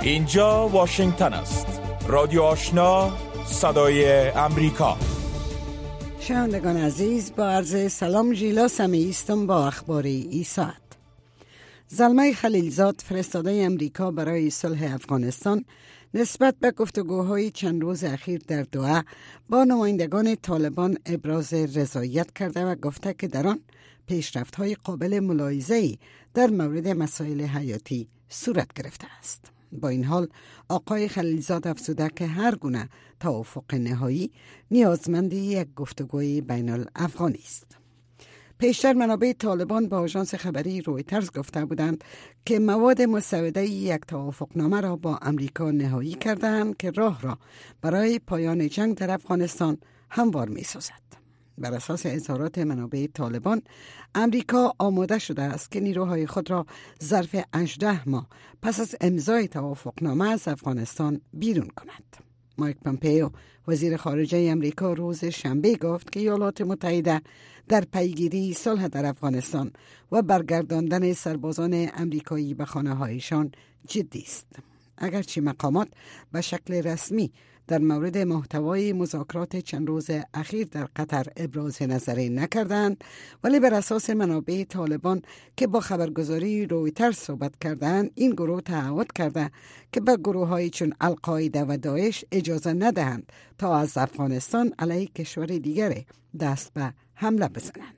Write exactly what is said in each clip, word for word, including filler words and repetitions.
اینجا واشنگتن است. رادیو آشنا، صدای امریکا. شنوندگان عزیز، با عرض سلام ژیلا سمیعی هستم با اخبار این ساعت. زلمه خلیلزاد فرستاده امریکا برای صلح افغانستان نسبت به گفتگوهای چند روز اخیر در دوحه با نمایندگان طالبان ابراز رضایت کرده و گفته که در آن پیشرفت‌های قابل ملاحظه‌ای در مورد مسائل حیاتی صورت گرفته است. با این حال آقای خلیلزاد افزوده که هر گونه توافق نهایی نیازمند یک گفتگوی بین الافغانی است. پیشتر منابع طالبان با آژانس خبری رویترز گفته بودند که مواد مسوده یک توافقنامه را با امریکا نهایی کردند که راه را برای پایان جنگ در افغانستان هموار می سازد. بر اساس اظهارات منابع طالبان، امریکا آماده شده است که نیروهای خود را ظرف هجده ماه پس از امضای توافقنامه از افغانستان بیرون کند. مایک پامپئو وزیر خارجه امریکا روز شنبه گفت که ایالات متحده در پیگیری صلح در افغانستان و برگرداندن سربازان امریکایی به خانه‌هایشان جدی است. اگرچه مقامات به شکل رسمی در مورد محتوای مذاکرات چند روز اخیر در قطر ابراز نظری نکردند، ولی بر اساس منابع طالبان که با خبرگزاری رویترز صحبت کردند، این گروه تعهد کرده که به گروه‌های چون القاعده و داعش اجازه ندهند تا از افغانستان علیه کشور دیگری دست به حمله بزنند.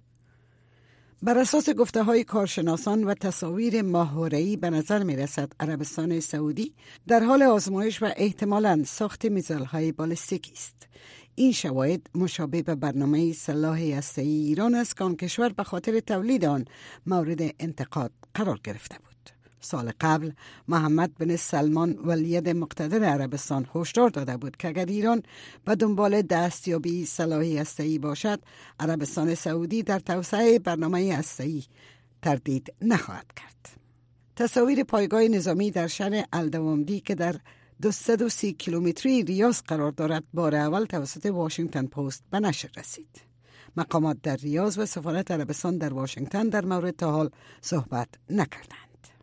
بر اساس گفته های کارشناسان و تصاویر ماهواره‌ای به نظر می رسد عربستان سعودی در حال آزمایش و احتمالاً ساخت میزایل های بالستیکی است. این شواهد مشابه به برنامه سلاح هسته‌ای ایران است که آن کشور به خاطر تولید آن مورد انتقاد قرار گرفته بود. سال قبل محمد بن سلمان ولید مقتدر عربستان هشدار داده بود که اگر ایران به دنبال دستیابی سلاح هسته‌ای باشد، عربستان سعودی در توسعه برنامه هسته‌ای تردید نخواهد کرد. تصاویر پایگاه نظامی در شهر الدوامدی که در دویست و سی کیلومتری ریاض قرار دارد بار اول توسط واشنگتن پست به نشر رسید. مقامات در ریاض و سفارت عربستان در واشنگتن در مورد تا حال صحبت نکردند.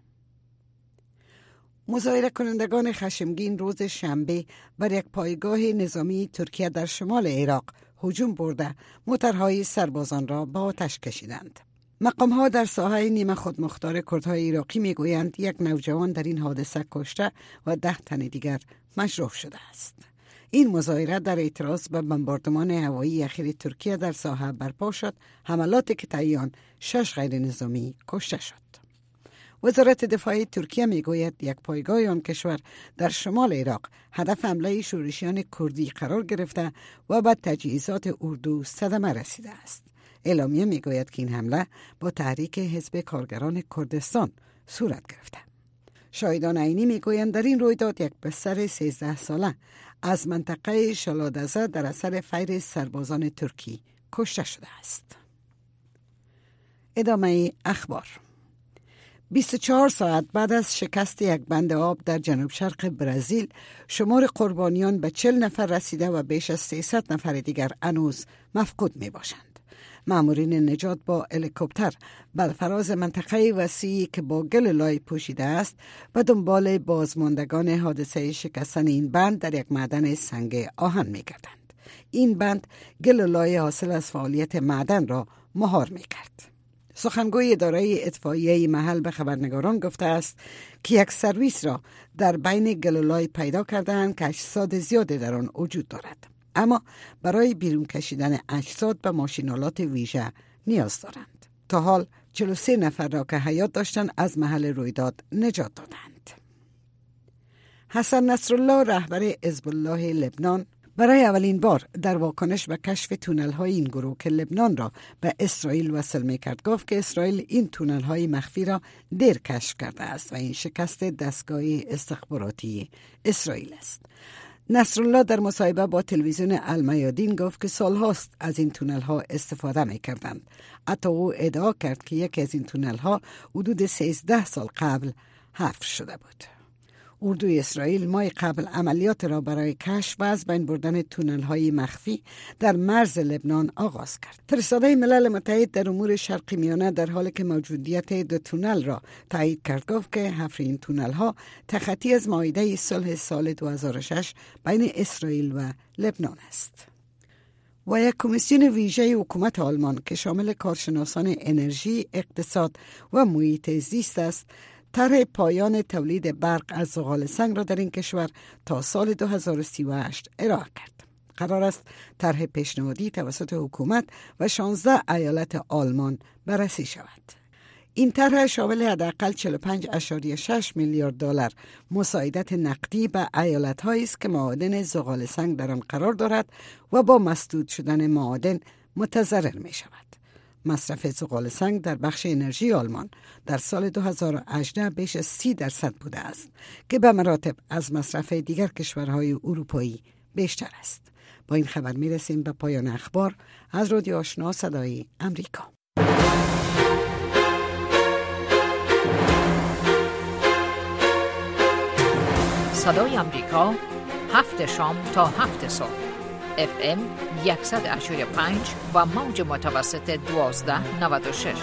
مظاهره کنندگان خشمگین روز شنبه بر یک پایگاه نظامی ترکیه در شمال عراق هجوم برده موترهای سربازان را به آتش کشیدند. مقام‌ها در ساحه نیمه خودمختار کردهای عراقی میگویند یک نوجوان در این حادثه کشته و ده تن دیگر مجروح شده است. این مظاهره در اعتراض به بمباردمان هوایی اخیر ترکیه در ساحه برپا شد، حملاتی که طی آن شش غیر نظامی کشته شد. وزارت دفاع ترکیه میگوید یک پایگاه آن کشور در شمال عراق هدف حمله شورشیان کردی قرار گرفته و به تجهیزات اردو صدمه رسیده است. اعلامیه میگوید که این حمله با تحریک حزب کارگران کردستان صورت گرفته. شاهدان عینی میگویند در این رویداد یک پسر سیزده ساله از منطقه شالادزه در اثر فیر سربازان ترکی کشته شده است. ادامه اخبار. بیست و چهار ساعت بعد از شکست یک بند آب در جنوب شرق برزیل، شمار قربانیان به چهل نفر رسیده و بیش از سیصد نفر دیگر هنوز مفقود می باشند. مامورین نجات با هلیکوپتر بر فراز منطقه وسیعی که با گل لای پوشیده است و دنبال بازماندگان حادثه شکستن این بند در یک معدن سنگ آهن می کردند. این بند گل لای حاصل از فعالیت معدن را مهار می کرد. سخنگوی اداره اطفائیه محل به خبرنگاران گفته است که یک سرویس را در بین گلولای پیدا کردند که اجساد زیادی در آن وجود دارد، اما برای بیرون کشیدن اجساد به ماشینالات ویژه نیاز دارند. تا حال چهل و سه نفر را که حیات داشتند از محل رویداد نجات دادند. حسن نصرالله رهبر حزب الله لبنان برای اولین بار در واکنش به کشف تونل های این گروه که لبنان را به اسرائیل وصل می کرد گفت که اسرائیل این تونل های مخفی را دیر کشف کرده است و این شکست دستگاه استخباراتی اسرائیل است. نصرالله در مصاحبه با تلویزیون المیادین گفت که سالهاست از این تونل ها استفاده می کردند. حتی او ادعا کرد که یکی از این تونل ها حدود سیزده سال قبل حفر شده بود. اردوی اسرائیل ماه قبل عملیات را برای کشف و از بین بردن تونل‌های مخفی در مرز لبنان آغاز کرد. فرستاده ملل متحد در امور شرق میانه در حالی که موجودیت دو تونل را تایید کرد گفت که حفر این تونل‌ها تخطی از معاهده صلح سال دو هزار و شش بین اسرائیل و لبنان است. و یک کمیسیون ویژه حکومت آلمان که شامل کارشناسان انرژی، اقتصاد و محیط زیست است، طرح پایان تولید برق از زغال سنگ را در این کشور تا سال دو هزار و سی و هشت ارائه کرد. قرار است طرح پیشنهادی توسط حکومت و شانزده ایالت آلمان بررسی شود. این طرح شامل حداقل چهل و پنج ممیز شش میلیارد دلار مساعدت نقدی به ایالت‌هایی است که معادن زغال سنگ در آن قرار دارد و با مسدود شدن معادن متضرر می شود. مصرف زغال سنگ در بخش انرژی آلمان در سال دو هزار و هجده بیش از سی درصد بوده است که به مراتب از مصرف دیگر کشورهای اروپایی بیشتر است. با این خبر می رسیم به پایان اخبار از رادیو آشنا صدای امریکا. صدای امریکا، هفت شام تا هفت صبح، اف ام صد و هشتاد و پنج و موج متوسط دوازده نود و شش.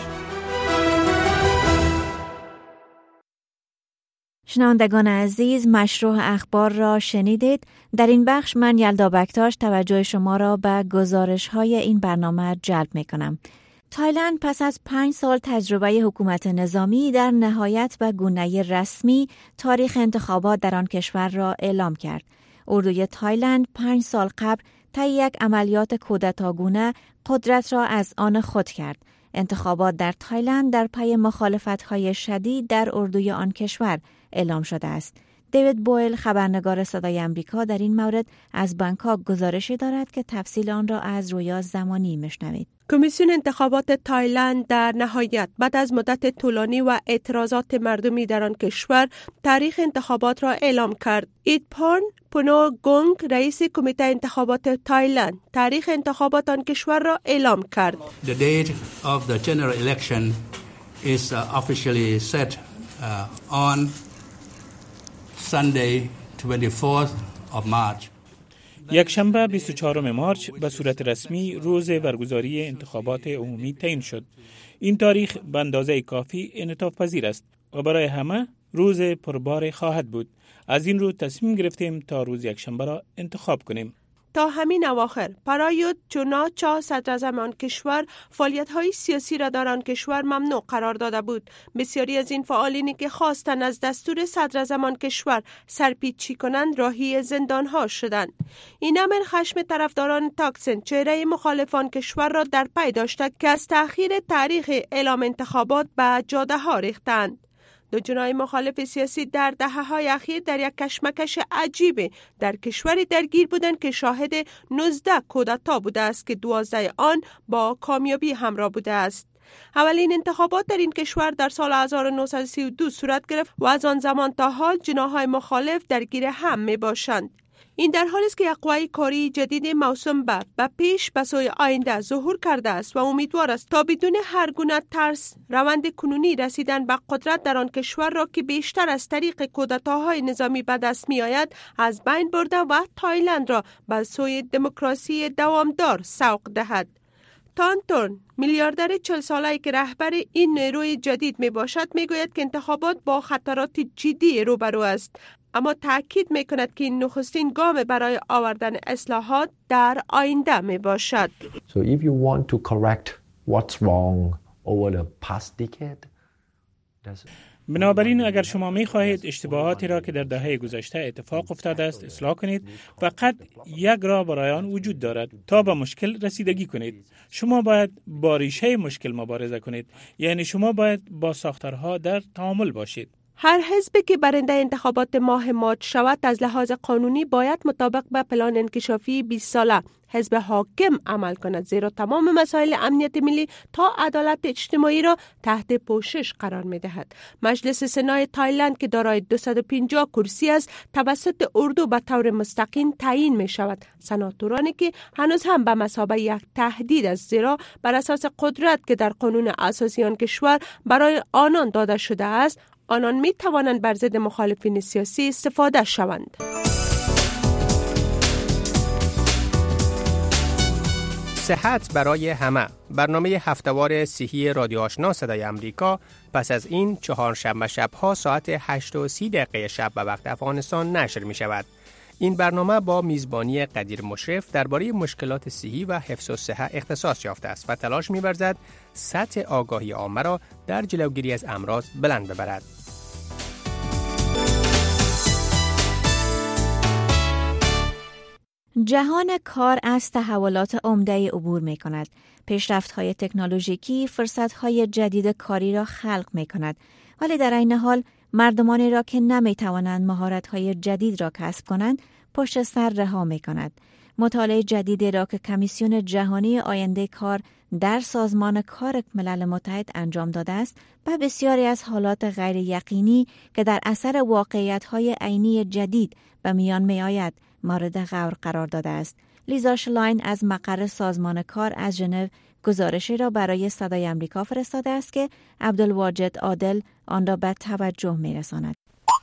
شنوندگان عزیز، مشروع اخبار را شنیدید. در این بخش من یلدا بکتاش توجه شما را به گزارش های این برنامه جلب می کنم. تایلند پس از پنج سال تجربه حکومت نظامی در نهایت به گونه رسمی تاریخ انتخابات در آن کشور را اعلام کرد. اردوی تایلند پنج سال قبل طی یک عملیات کودتاگونه قدرت را از آن خود کرد. انتخابات در تایلند در پی مخالفت‌های شدید در اردوی آن کشور اعلام شده است. دیوید بویل خبرنگار صدای امریکا در این مورد از بانکوک گزارشی دارد که تفصیل آن را از رویا زمانی میشنوید. کمیسیون انتخابات تایلند در نهایت بعد از مدت طولانی و اعتراضات مردمی در آن کشور تاریخ انتخابات را اعلام کرد. ایدپان پونو گونگ رئیس کمیته انتخابات تایلند تاریخ انتخابات آن کشور را اعلام کرد. The date of the general election is uh, officially set uh, on Sunday twenty-fourth of March. یک شنبه بیست و چهارم مارچ به صورت رسمی روز برگزاری انتخابات عمومی تعیین شد. این تاریخ به اندازه کافی انعطاف پذیر است و برای همه روز پربار خواهد بود. از این رو تصمیم گرفتیم تا روز یک شنبه را انتخاب کنیم. تا همین اواخر پرایوت چوناچا صدراعظم آن کشور فعالیت‌های سیاسی را در آن کشور ممنوع قرار داده بود. بسیاری از این فعالینی که خواستند از دستور صدراعظم آن کشور سرپیچی کنند راهی زندان‌ها شدند. این امر خشم طرفداران تاکسن چهره مخالفان کشور را در پی داشته که از تأخیر تاریخ اعلام انتخابات به جاده‌ها ریختند. دو جناح مخالف سیاسی در دهه‌های اخیر در یک کشمکش عجیب در کشوری درگیر بودند که شاهد نوزده کودتا بوده است که دوازده آن با کامیابی همراه بوده است. اولین انتخابات در این کشور در سال هزار و نهصد و سی و دو صورت گرفت و از آن زمان تا حال جناح‌های مخالف درگیر هم می باشند. این در حالی است که یک قوه کاری جدید موسوم به به پیش به سوی آینده ظهور کرده است و امیدوار است تا بدون هر گونه ترس روند کنونی رسیدن به قدرت در آن کشور را که بیشتر از طریق کودتاهای نظامی به دست می آید از بین برده و تایلند را به سوی دموکراسی دوامدار سوق دهد. تانتون میلیاردر چهل ساله‌ای که رهبر این نیروی جدید می باشد می گوید که انتخابات با خطرات جدی روبرو است، اما تأکید می کند که این نخستین گام برای آوردن اصلاحات در آینده می باشد. So if you want to correct what's wrong over the past decade, بنابراین اگر شما می خواهید اشتباهاتی را که در دهه گذشته اتفاق افتاده است اصلاح کنید، فقط یک راه برای آن وجود دارد تا به مشکل رسیدگی کنید. شما باید با ریشه مشکل مبارزه کنید، یعنی شما باید با ساختارها در تعامل باشید. هر حزبی که برنده انتخابات ماه مارچ شود از لحاظ قانونی باید مطابق به پلان انکشافی بیست ساله حزب حاکم عمل کند، زیرا تمام مسائل امنیت ملی تا عدالت اجتماعی را تحت پوشش قرار می دهد. مجلس سنای تایلند که دارای دویست و پنجاه کرسی است توسط اردو به طور مستقیم تعیین می شود. سناتورانی که هنوز هم به مثابه یک تهدید است، زیرا بر اساس قدرت که در قانون اساسی آن کشور برای آنان داده شده است آنان می توانند بر ضد مخالفین سیاسی استفاده شوند. صحت برای همه، برنامه هفتهوار صحی رادیو آشنا صدای امریکا پس از این چهارشنبه شبها ساعت هشت و سی دقیقه شب به وقت افغانستان نشر می شود. این برنامه با میزبانی قدیر مشرف درباره مشکلات صحی و حفظ الصحه اختصاص یافته است و تلاش می‌ورزد سطح آگاهی عامه را در جلوگیری از امراض بلند ببرد. جهان کار از تحولات عمده عبور می کند. پیشرفت‌های تکنولوژیکی فرصت‌های جدید کاری را خلق می کند. ولی در این حال مردمانی را که نمی توانند مهارت‌های جدید را کسب کنند پشت سر رها می کند. مطالعه جدیدی را که کمیسیون جهانی آینده کار در سازمان کار ملل متحد انجام داده است و بسیاری از حالات غیر یقینی که در اثر واقعیت‌های عینی جدید به میان می آید مورد غور قرار داده است. لیزا شلاین از مقر سازمان کار از ژنو گزارشی را برای صدای امریکا فرستاده است که عبدالواجد عادل آن را به توجه می رساند.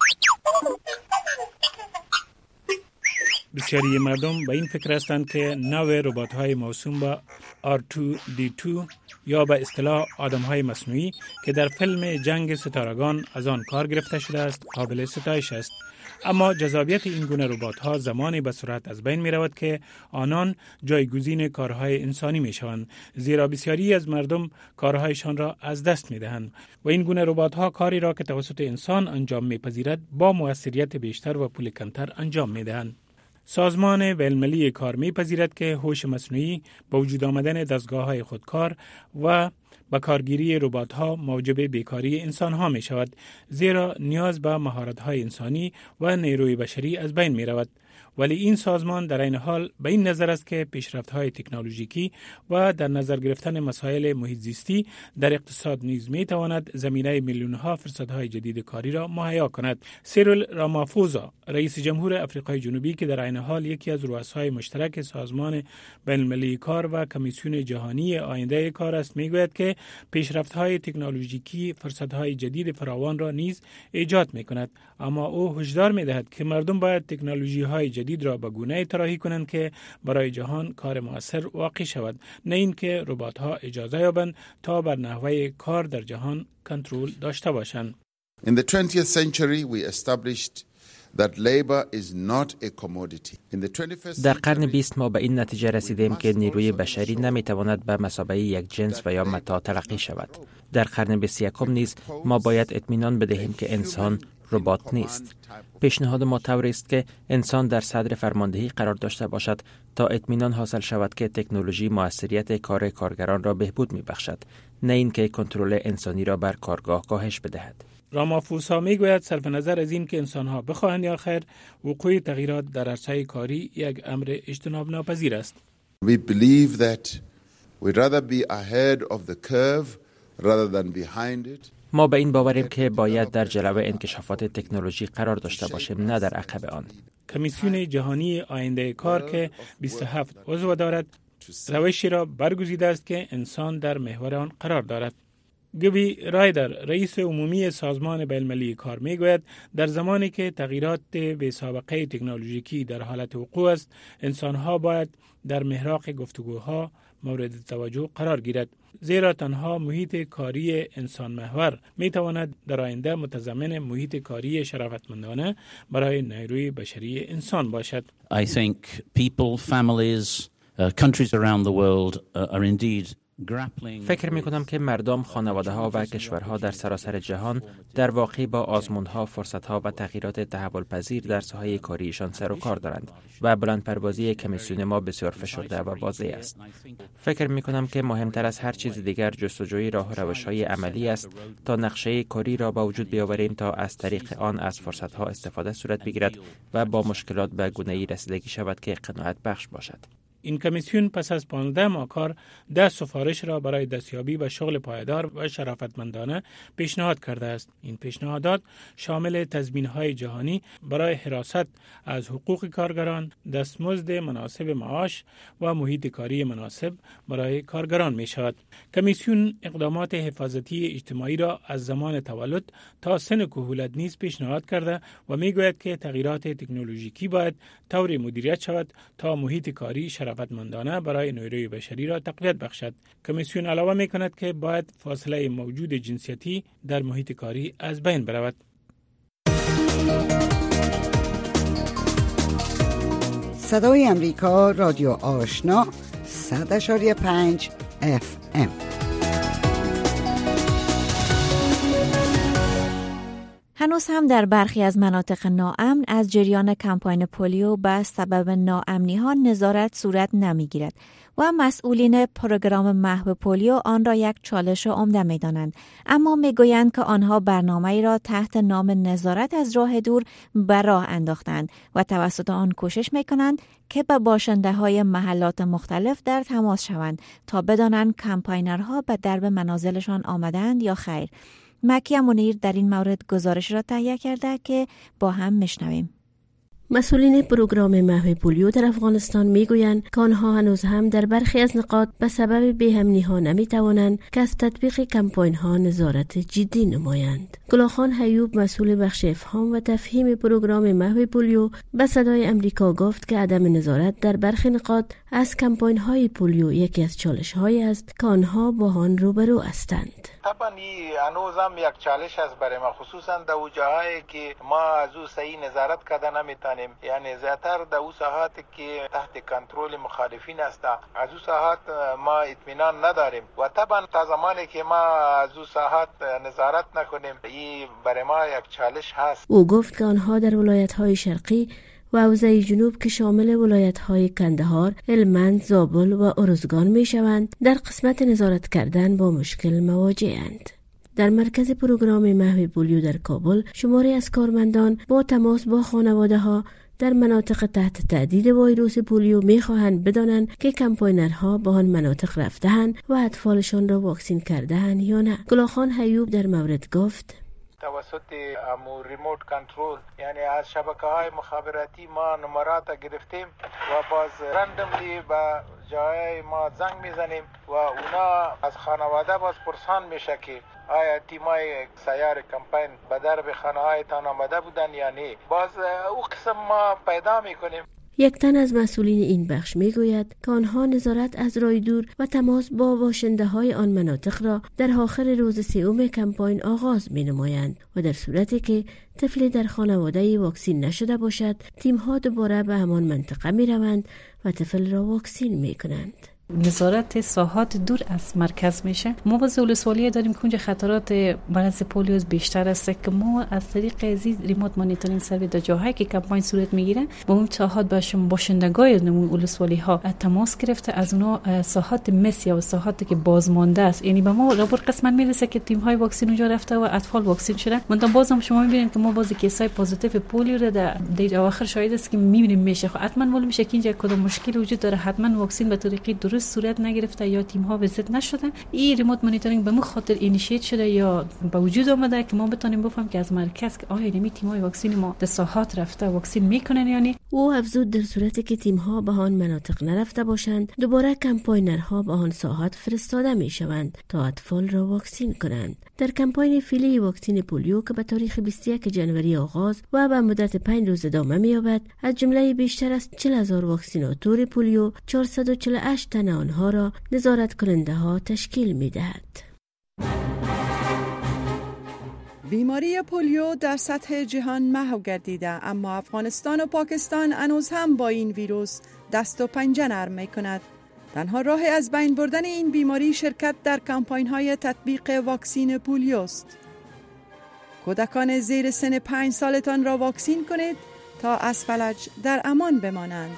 بسیاری مردم به این فکر هستند که نوع ربات‌های موسوم به آر تو دی تو یا به اصطلاح آدم‌های مصنوعی که در فیلم جنگ ستارگان از آن کار گرفته شده است قابل ستایش است. اما جذابیت این گونه ربات‌ها زمانی به سرعت از بین می‌رود که آنان جایگزین کارهای انسانی می‌شوند، زیرا بسیاری از مردم کارهایشان را از دست می‌دهند و این گونه ربات‌ها کاری را که توسط انسان انجام می‌پذیرد با موثریت بیشتر و پول کمتر انجام می‌دهند. سازمان بین‌المللی کار می‌پذیرد که هوش مصنوعی با وجود آمدن دستگاه‌های خودکار و با کارگیری ربات‌ها موجب بیکاری انسان‌ها می‌شود، زیرا نیاز به مهارت‌های انسانی و نیروی بشری از بین می‌رود. ولی این سازمان در این حال به این نظر است که پیشرفت‌های تکنولوژیکی و در نظر گرفتن مسائل محیط زیستی در اقتصاد نیز می‌تواند زمینه میلیون‌ها فرصت‌های جدید کاری را مهیا کند. سیریل رامافوزا، رئیس جمهور آفریقای جنوبی که در این حال یکی از رؤسای مشترک سازمان بین‌المللی کار و کمیسیون جهانی آینده کار است، می‌گوید که پیشرفت‌های تکنولوژیکی فرصت‌های جدید فراوان را نیز ایجاد می‌کند، اما او هشدار می‌دهد که مردم باید تکنولوژی‌های جدید را به گونه‌ای طراحی کنند که برای جهان کار مؤثر واقع شود، نه اینکه ربات‌ها اجازه یابند تا بر نحوه کار در جهان کنترل داشته باشند. In the twentieth century we established that labor is not a commodity. In the twenty-first در قرن بیست ما به این نتیجه رسیدیم که نیروی بشری نمیتواند به مثابه یک جنس و یا متاع تلقی شود. در قرن بیست و یکم نیز ما باید اطمینان بدهیم که انسان ربات نیست. پیشنهاد ما طوری است که انسان در صدر فرماندهی قرار داشته باشد تا اطمینان حاصل شود که تکنولوژی موثریت کار کارگران را بهبود می‌بخشد، نه اینکه کنترل انسانی را بر کارگاه کاهش بدهد. رامافوسا میگوید صرف نظر از این که انسان‌ها بخواهند یا خیر، وقوع تغییرات در عرصه کاری یک امر اجتناب ناپذیر است. We believe that we rather be ahead of the curve rather than behind it. ما به این باوریم که باید در جلو انکشافات تکنولوژی قرار داشته باشیم، نه در عقب آن. کمیسیون جهانی آینده کار که بیست و هفت عضو دارد، روشی را برگزیده است که انسان در محور آن قرار دارد. گوی رایدر، رئیس عمومی سازمان بین‌المللی کار میگوید در زمانی که تغییرات بی سابقه تکنولوژیکی در حالت وقوع است، انسان‌ها باید در محراق گفتگوها مورد توجه قرار گیرد، زیرا تنها محیط کاری انسان محور می تواند در آینده متضمن محیط کاری شرافتمندانه برای نیروی بشری انسان باشد. I think people, families, uh, countries around the world uh, are indeed فکر می کنم که مردم، خانواده ها و کشورها در سراسر جهان در واقع با آزمونها، فرصتها و تغییرات تحول پذیر در ساحه کاریشان سر و کار دارند و بلندپروازی کمیسیون ما بسیار فشرده و واضح است. فکر می کنم که مهمتر از هر چیز دیگر جستجوی راه و روش های عملی است تا نقشه کاری را با وجود بیاوریم تا از طریق آن از فرصتها استفاده صورت بگیرد و با مشکلات به گونه‌ای رسیدگی شود که قناعت بخش باشد. این کمیسیون پس از پانزده ماه کار ده سفارش را برای دستیابی به شغل پایدار و شرافتمندانه پیشنهاد کرده است. این پیشنهادات شامل تضمین‌های جهانی برای حراست از حقوق کارگران، دستمزد مناسب معاش و محیط کاری مناسب برای کارگران می شود. کمیسیون اقدامات حفاظتی اجتماعی را از زمان تولد تا سن کهولت نیز پیشنهاد کرده و می گوید که تغییرات تکنولوژیکی باید طوری مدیریت شود تا محیط کاری شرافتمندانه برای نیروی بشری را تقویت بخشد. کمیسیون علاوه می کند که باید فاصله موجود جنسیتی در محیط کاری از بین برود. صدای امریکا، رادیو آشنا، صد اشاری پنج اف ام. هنوز هم در برخی از مناطق ناامن از جریان کمپاین پولیو به سبب ناامنی ها نظارت صورت نمیگیرد و مسئولین پروگرام محو پولیو آن را یک چالش عمده می دانند. اما می گویند که آنها برنامه‌ای را تحت نام نظارت از راه دور به راه انداختند و توسط آن کوشش می کنند که با باشنده های محلات مختلف در تماس شوند تا بدانند کمپاینرها به درب منازلشان آمدند یا خیر. مکیه منیر در این مورد گزارش را تهیه کرده که با هم میشنویم. مسئولین پروگرام محو پولیو در افغانستان میگویند که آنها هنوز هم در برخی از نقاط به سبب بی‌امنی ها نمیتوانند که از تطبیق کمپاین ها نظارت جدی نمایند. گلاخان حیوب مسئول بخش افهام و تفهیم پروگرام محو پولیو به صدای امریکا گفت که عدم نظارت در برخی نقاط از کمپاین های پولیو یکی از چالش هایی است که آنها با آن روبرو هستند. طبعا هنوز هم یک چالش است برای ما، خصوصا در او جاهایی که ما از او صحیح نظارت کرده نمیتونیم، یعنی زیاتر در او ساحات که تحت کنترل مخالفین است از او ساحات ما اطمینان نداریم و طبعا تا زمانی که ما از او ساحات نظارت نکنیم این برای ما یک چالش هست. او گفت که آنها در ولایت‌های شرقی و حوزه جنوب که شامل ولایت‌های کندهار، هلمند، زابل و ارزگان می‌شوند در قسمت نظارت کردن با مشکل مواجه‌اند. در مرکز پروگرام محو پولیو در کابل شماری از کارمندان با تماس با خانواده‌ها در مناطق تحت تهدید ویروس پولیو می‌خواهند بدانند که کمپاینرها به آن مناطق رفته‌اند و اطفالشان را واکسین کرده‌اند یا نه. گلاخان حیوب در مورد گفت توسط امور ریموت کنترل، یعنی از شبکه‌های مخابراتی ما نمرات گرفتیم و باز رندملی به جای ما زنگ میزنیم و اونا از خانواده باز پرسان میشه که آیا تیمای سیار کمپین به درب خانه‌های تان آمده بودن یا نه. باز او قسم ما پیدا میکنیم. یک تن از مسئولین این بخش میگوید که آنها نظارت از راه دور و تماس با باشنده های آن مناطق را در آخر روز سوم کمپاین آغاز می نمایند و در صورتی که طفلی در خانواده واکسین نشده باشد تیم ها دوباره به همان منطقه می روند و طفل را واکسین می کنند. نظارت ساحات دور از مرکز میشه. ما با ولسوالی داریم که اونجا خطرات مرض پولیو بیشتر است که ما از طریق ازی ریموت مانیتورینگ سرویس در جاهایی که کمپاین صورت میگیره با اون ساحات باشم باشندگان اون ولسوالی ها تماس گرفته از اونها ساحات مس یا ساحاتی که بازمانده است، یعنی به ما رابر قسمت میرسه که تیم های واکسین اونجا رفته و اطفال واکسین شده. منتها بازم شما میبینید که ما باز کیسای پوزیتیو پولیو رو در در آخر شاید است که میبینیم میشه. خب حتما معلوم میشه که اینجا کدام مشکل وجود داره، حتما واکسین به طریقی درست صورت نگرفته یا تیم ها وزت نشدن. این ریموت مانیتورینگ به مو خاطر اینیشیت شده یا به وجود آمده که ما بتونیم بفهمیم که از مرکز که آیا نمی تیم های واکسین ما در ساحات رفته واکسین میکنن یا نه. او افزود در صورتی که تیم ها به آن مناطق نرفته باشند دوباره کمپاینرها به آن ساحات فرستاده میشوند تا اطفال را واکسین کنند. در کمپاین فیلی واکسین پولیو که به تاریخ بیست و یک ژانویه آغاز و به مدت پنج روز ادامه می‌یابد، از جمله بیشتر از چهل هزار واکسیناتور پولیو چهارصد و چهل و هشت تن آنها را نظارت کننده ها تشکیل می دهد. بیماری پولیو در سطح جهان محو گردیده، اما افغانستان و پاکستان هنوز هم با این ویروس دست و پنجه نرم می کند. تنها راه از بین بردن این بیماری شرکت در کمپاین های تطبیق واکسین پولیو است. کودکان زیر سن پنج سالتان را واکسین کنید تا از فلج در امان بمانند.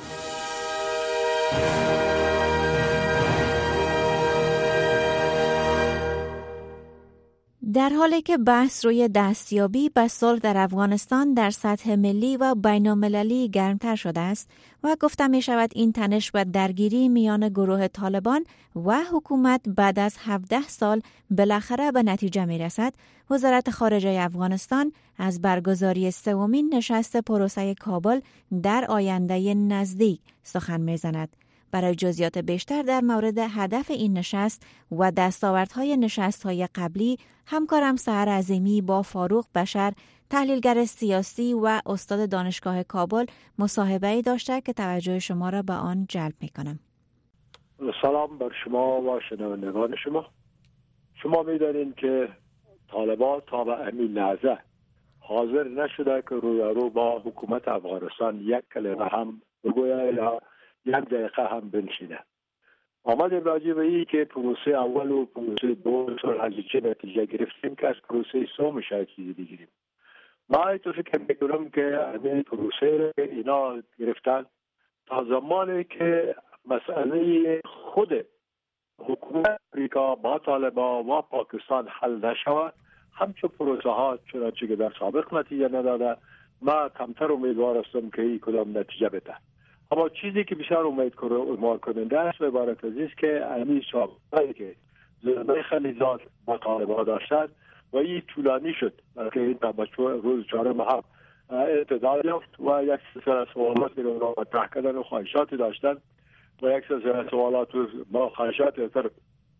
در حالی که بحث روی دستیابی به صلح در افغانستان در سطح ملی و بین‌المللی گرمتر شده است و گفته می شود این تنش و درگیری میان گروه طالبان و حکومت بعد از هفده سال بالاخره به نتیجه می رسد، وزارت خارجه افغانستان از برگزاری سومین نشست پروسه کابل در آینده نزدیک سخن می زند. برای جزئیات بیشتر در مورد هدف این نشست و دستاوردهای نشست‌های قبلی، همکارم سحر عظیمی با فاروق بشر، تحلیلگر سیاسی و استاد دانشگاه کابل، مصاحبه‌ای داشته که توجه شما را به آن جلب می‌کنم. سلام بر شما و شنوندگان شما. شما می‌دانید که طالبان تا به همین لحظه حاضر نشده که رویارو با حکومت افغانستان یک کلمه هم بگوید یا یک دقیقه هم بنشینه. آمدیم راجع به این که پروسه اول و پروسه دو از چه نتیجه گرفتیم که از پروسه سوم شاید چیزی بگیریم. ما تو فکر میکنم که این پروسه اینا گرفتن تا زمانی که مسئله خود حکومت امریکا با طالبان و پاکستان حل نشود، همچون پروسه ها چنانچه که در سابق نتیجه نداده، ما کمتر امیدوار هستم که این کدام نتیجه بده. اما چیزی که بسیار امیدوار کننده است عبارت از است که همین سابقه‌ای که زلمه خلیلزاد با طالبان داشتند و این طولانی شد، بلکه این روز چهارم هم اعتدال یافت و یک سلسله سوالات رو مطرح کردن و خواهشاتی داشتن و یک سلسله سوالات و با خواهشات از طرف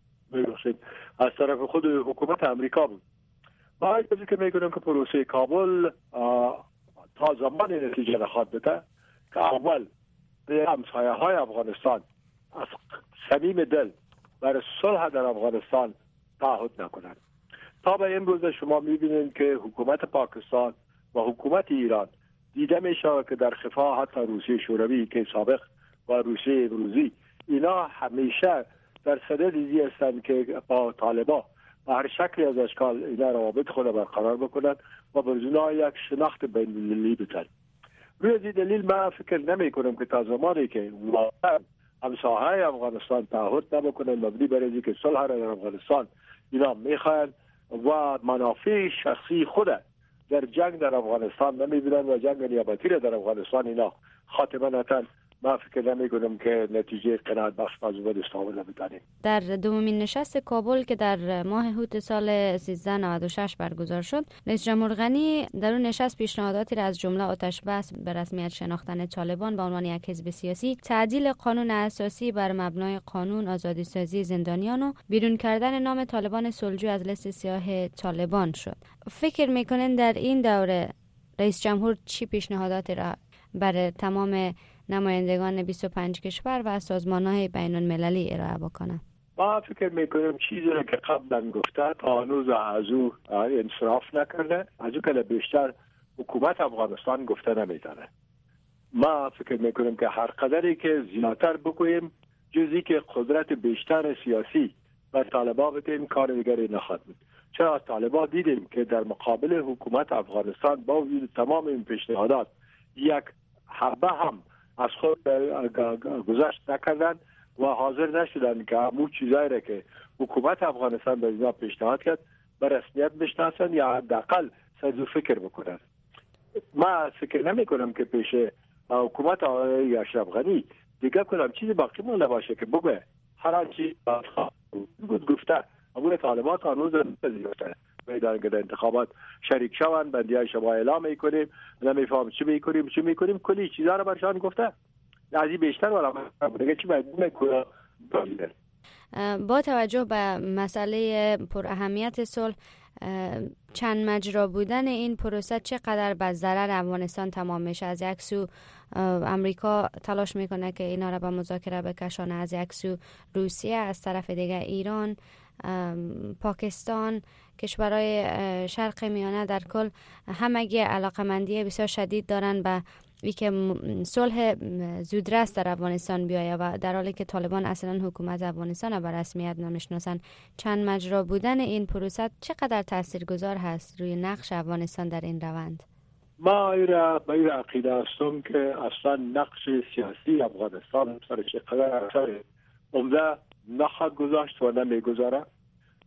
از طرف خود حکومت امریکا بود. ما این چیزی که میگویم که پروسه کابل تا زمان نتیجه نخواهد بده که اول به همسایه های افغانستان از صمیم دل برای صلح در افغانستان تعهد نکنند. تا به امروز شما میبینید که حکومت پاکستان و حکومت ایران دیده میشه که در خفا حتی روسیه شوروی که سابق و روسیه امروزی اینا همیشه در صدد ازی هستند که با طالبان و هر شکلی از اشکال اینا روابط خود برقرار بکنند و برزونا یک شناخت بین‌المللی بدن. روی این دلیل من فکر نمی کنم که تا زمانی که واقعا همسایه‌های افغانستان تعهد نبکنن مبنی بر اینکه صلح را در افغانستان اینا میخواهند و منافع شخصی خود در جنگ در افغانستان نمیبینن و جنگ نیابتی را در افغانستان اینا خاتمه ندن، من فکر نمی کنم که نتیجه قناعت بخش موضوع دستاورد بتانیم. در دومین نشست کابل که در ماه هوت سال سیزده نود و شش برگزار شد، رئیس جمهور غنی در اون نشست پیشنهاداتی را از جمله آتش بس به رسمیت شناختن طالبان به عنوان یک حزب سیاسی، تعدیل قانون اساسی بر مبنای قانون آزادی سازی زندانیان و بیرون کردن نام طالبان صلحجو از لیست سیاه طالبان شد. فکر میکنین در این دوره رئیس جمهور چی پیشنهاداتی را برای تمام نمایندگان بیست و پنج کشور و سازمان‌های بین‌المللی ارائه بکنه؟ ما فکر میکنم چیزی را که قبلا گفته تا هنوز از او انصراف نکرده، از او که بیشتر حکومت افغانستان گفته نمیتونه. ما فکر میکنم که هر قدری که زیادتر بگوییم جزی که قدرت بیشتر سیاسی و طالبان بدیم کار دیگری نخواهد بود. چرا طالبان دیدیم که در مقابل حکومت افغانستان با وجود تمام این پیشنهادات یک حبه هم از خود گذشت نکردن و حاضر نشدن که همون چیزایی را که حکومت افغانستان به اینا پیشنهاد کرد به رسمیت بشناسن یا حداقل سرزو فکر بکنن. ما فکر نمی کنم که پیش حکومت آقای اشرف غنی دیگه کنم چیزی باقی مونده باشه که بگه هر آنچه بود گفته امور طالبان هنوز نمی‌گفتن میدان که در انتخابات شریک شوند، بندیای شما اعلام میکنیم، نمیفهم چی میکنیم چی میکنیم کلی چیزا رو برشان گفته. از این بیشتر ولی دیگه چی باید میکنه. با توجه به مسئله پر اهمیت صلح، چند مجرا بودن این پروسه چقدر به ضرر افغانستان تمام میشه؟ از یک سو امریکا تلاش میکنه که اینا را به مذاکره بکشانه، از یک سو روسیه، از طرف دیگه ایران، پاکستان، کشورهای شرق میانه در کل همگی علاقمندی بسیار شدید دارن به اینکه صلح زودرس در افغانستان بیاید و در حالی که طالبان اصلا حکومت افغانستان را به رسمیت نمیشناسن. چند مجرا بودن این پروسه چقدر تاثیرگذار هست روی نقش افغانستان در این روند؟ ما ایرا به این عقیده هستم که اصلا نقش سیاسی افغانستان سر چقدر اثر عمده نخواهد گذاشت و نمیگذاره،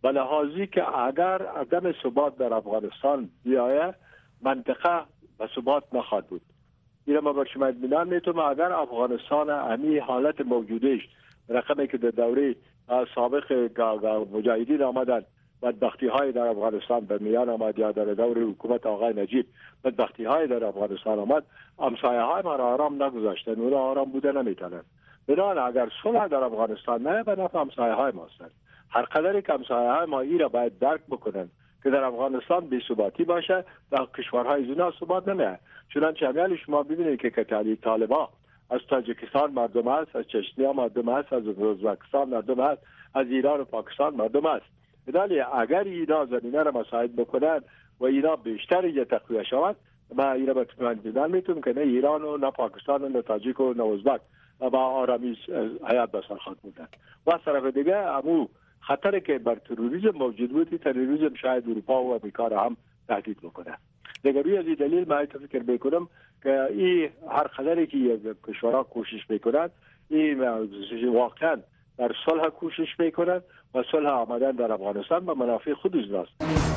به لحاظی که اگر عدم ثبات در افغانستان بیاید منطقه به ثبات نخواهد بود. این ما بر شما اطمینان میتونم اگر افغانستان امی حالت موجودش رقمی که در دوره سابق مجاهدین آمدن بدبختی های در افغانستان به میان آمد یا در دور حکومت آقای نجیب بدبختی های در افغانستان آمد، همسایه های ما را آرام نگذاشتن، اونا آرام بوده نمیتونن. بنابراین اگر صلح در افغانستان نه به نفع همسایه های ماست. هر قدری که همسایه های ما این را باید درک بکنن که در افغانستان بی ثباتی باشه، در کشورهای زینا ثبات نمیه. چنانچه همیال شما ببینید که کتالی طالبان از تاجیکستان مردم است، از چچنیا مردم است، از ازبکستان مردم است، از ایران و پاکستان مردم است. ولی اگر اینا زمینه را مساعد بکنن و اینا بیشتر یه تقویه شود، ما اینا به اطمینان دیدن میتونم که نه ایران و نه پاکستان و نه تاجیک و نه ازبک با آرامی حیات بسر خواهد بودن. و از طرف دیگه امو خطری که بر تروریسم موجود بود، تروریسم شاید اروپا و امریکا را هم تهدید بکنه. دیگر روی از این دلیل من فکر میکنم که این هر قدری که کشورها کوشش میکنند، این واقعا در صلح کوشش میکنند و صلح آمدن در افغانستان به منافع خود است.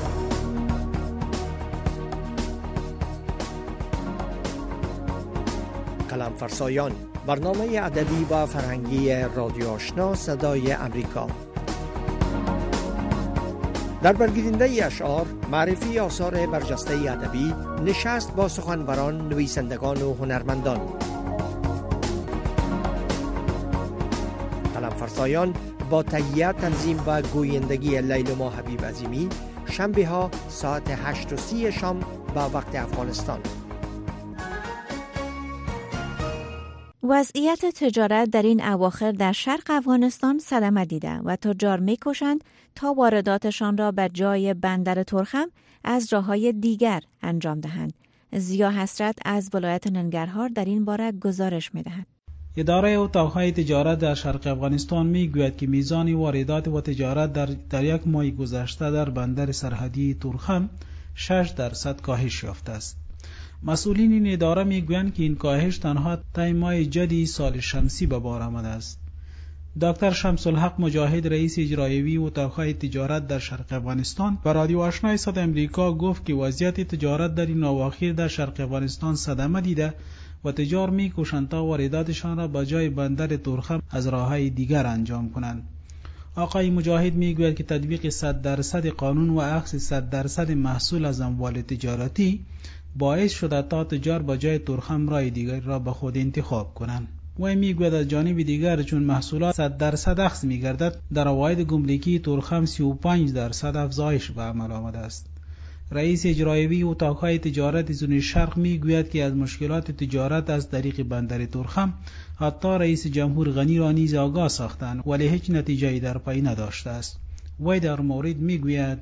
قلم فرسایان، برنامه ادبی و فرهنگی رادیو آشنا صدای امریکا. در برگزیدنده اشعار، معرفی آثار برجسته ادبی، نشست با سخنوران، نویسندگان و هنرمندان. قلم فرسایان با تهیه، تنظیم و گویندگی لیلما حبیب عظیمی، شنبه ها ساعت هشت و سی شام با وقت افغانستان. وضعیت تجارت در این اواخر در شرق افغانستان صدمه دیده و تجار می‌کوشند تا وارداتشان را به جای بندر ترخم از راه‌های دیگر انجام دهند. زیا حسرت از ولایت ننگرهار در این باره گزارش می‌دهد. اداره اتاق‌های تجارت در شرق افغانستان می‌گوید که میزان واردات و تجارت در در یک ماه گذشته در بندر سرحدی ترخم شش درصد کاهش یافته است. مسئولین این اداره میگویند که این کاهش تنها طی ماه جدی سال شمسی به بار آمده است. دکتر شمس الحق مجاهد، رئیس اجرایی اتاق‌های تجارت در شرق افغانستان، به رادیو آشنا صدای امریکا گفت که وضعیت تجارت در این اواخر در شرق افغانستان صدمه دیده و تجار می‌کوشند تا وارداتشان را به جای بندر ترخم از راه‌های دیگر انجام کنند. آقای مجاهد میگوید که تطبیق صد درصد قانون و اخذ صد درصد محصول از اموال تجارتی باعث شده تا تجار با جای ترخم راه دیگر را به خود انتخاب کنند. و میگوید از جانب دیگر چون محصولات صد درصد اخذ میگردد، در عواید گمرکی ترخم سی و پنج درصد افزایش به عمل آمده است. رئیس اجرایی اتاق‌های تجارت زون شرق میگوید که از مشکلات تجارت از طریق بندر ترخم حتی رئیس جمهور غنی را نیز آگاه ساختند ولی هیچ نتیجه‌ای در پی نداشته است. وی در مورد میگوید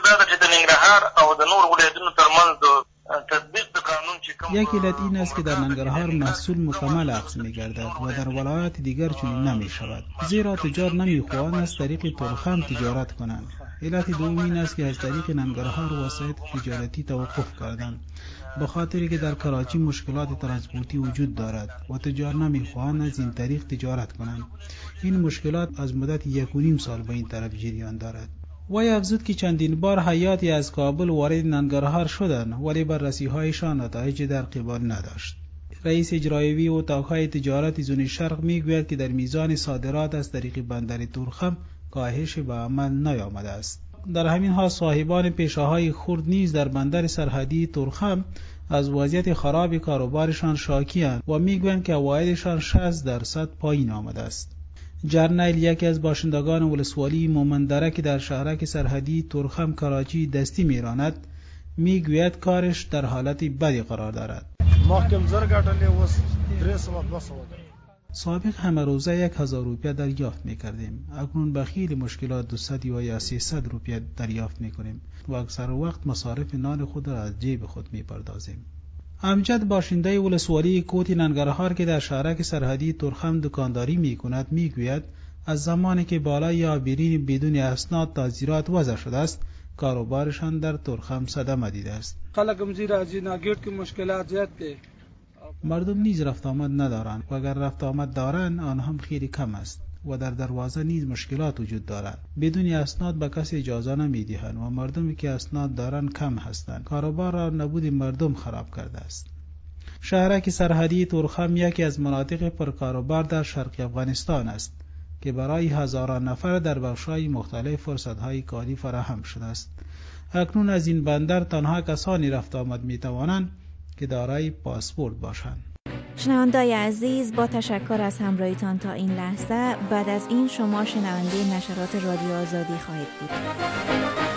یک علت این است که در ننگرهار محصول مکمل اخذ می گردد و در ولایات دیگر چنین نمی شود، زیرا تجار نمی خواهند از طریق ترخم تجارت کنند. علت دوم این است که از طریق ننگرهار وسایط تجارتی توقف کردند، به خاطری که در کراچی مشکلات ترانسپورتی وجود دارد و تجار نمی خواهند از این طریق تجارت کنند. این مشکلات از مدت یک و نیم سال به این طرف جریان دارد. وی افزود که چندین بار هیاتی از کابل وارد ننگرهار شدند ولی بررسی‌هایشان نتایج در قبال نداشت. رئیس اجرایی اتاق‌های تجارت زون شرق میگوید که در میزان صادرات از طریق بندر ترخم کاهش به عمل نیامده است. در همین حال صاحبان پیشه‌های خرد نیز در بندر سرحدی ترخم از وضعیت خراب کاروبارشان شاکی‌اند و میگویند که عوایدشان شصت درصد پایین آمده است. جرنیل، یکی از باشندگان ولسوالی مومندره که در شهرک سرحدی ترخم کراچی دستی میراند، میگوید کارش در حالت بدی قرار دارد. سابق همه روزه یک هزار روپیه دریافت میکردیم، اکنون به خیلی مشکلات دویست یا سیصد روپیه دریافت میکنیم و اکثر وقت مصارف نان خود را از جیب خود میپردازیم. امجد، باشنده ولسوالی کوتی ننگرهار که در شهرک سرحدی ترخم دکانداری میکند، میگوید از زمانی که بالای آبرین بدون اسناد تا زیرات وضع شده است، کاروبارشان در ترخم صدمه دیده است. مردم نیز رفت آمد ندارند و اگر رفت آمد دارند آن هم خیلی کم است. و در دروازه نیز مشکلات وجود دارد. بدون اسناد به کسی اجازه نمیدهند و مردمی که اسناد دارند کم هستند. کاروبار را نبود مردم خراب کرده است. شهرک سرحدی تورخم یکی از مناطق پرکاروبار در شرق افغانستان است که برای هزاران نفر در بخش‌های مختلف فرصت‌های کاری فراهم شده است. اکنون از این بندر تنها کسانی رفت آمد می‌توانند که دارای پاسپورت باشند. شنوندای عزیز، با تشکر از همراهیتان تا این لحظه. بعد از این شما شنونده نشرات رادیو آزادی خواهید بود.